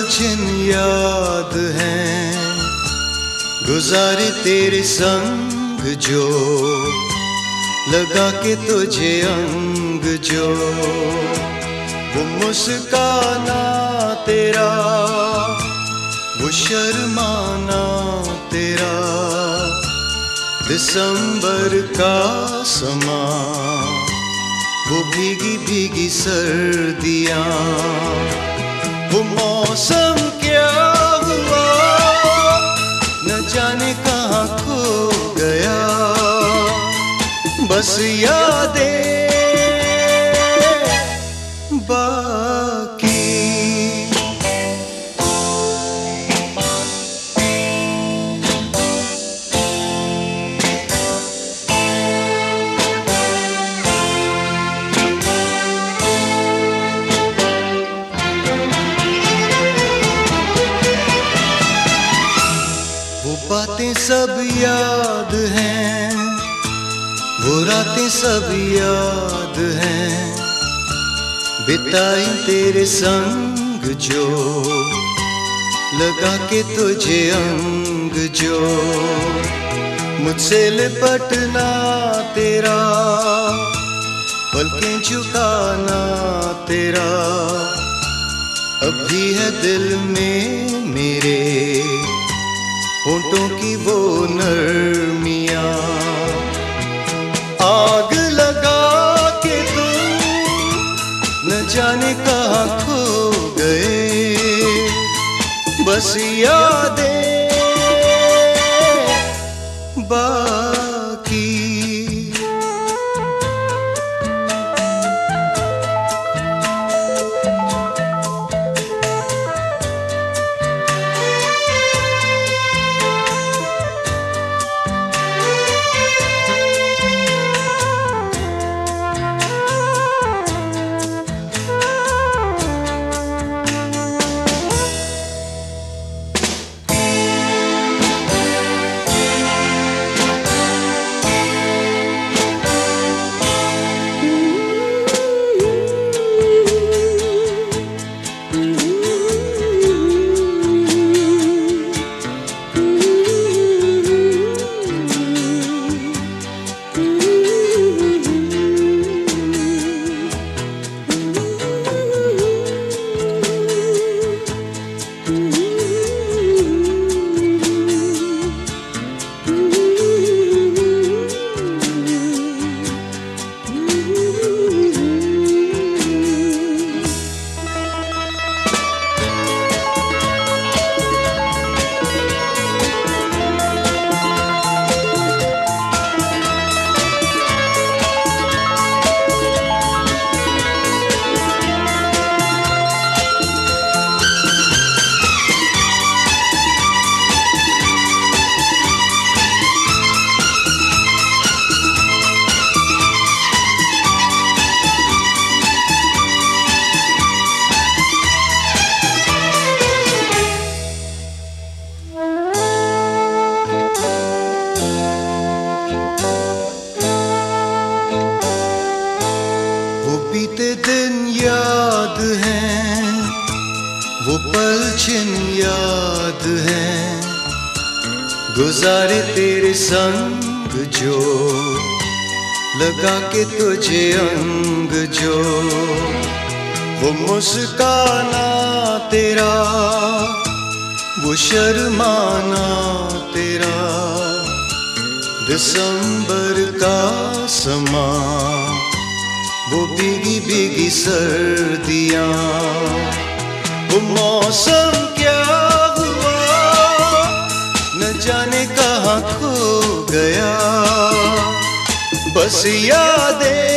जिन याद हैं गुजारे तेरे संग जो, लगा के तुझे अंग जो, वो मुस्काना तेरा, वो शर्माना तेरा, दिसंबर का समा, वो भीगी भीगी सर्दियाँ, वो मौसम क्या हुआ न जाने कहाँ खो गया, बस यादें बाकी। बातें सब याद हैं, वो रातें सब याद हैं, बिताई तेरे संग जो, लगा के तुझे अंग जो, मुझसे लिपटना तेरा, पलकें झुकाना तेरा, अब भी है दिल में मेरे होंठों की वो नरमियाँ। आग लगा के तुम न जाने कहाँ खो गए, बस यादें बाकी। बीते दिन याद हैं, वो पल जिन याद हैं, गुजारे तेरे संग जो, लगा के तुझे अंग जो, वो मुस्काना तेरा, वो शर्माना तेरा, दिसंबर का समा, वो भीगी भीगी सर्दियाँ, वो मौसम क्या हुआ न जाने कहाँ खो गया, बस यादें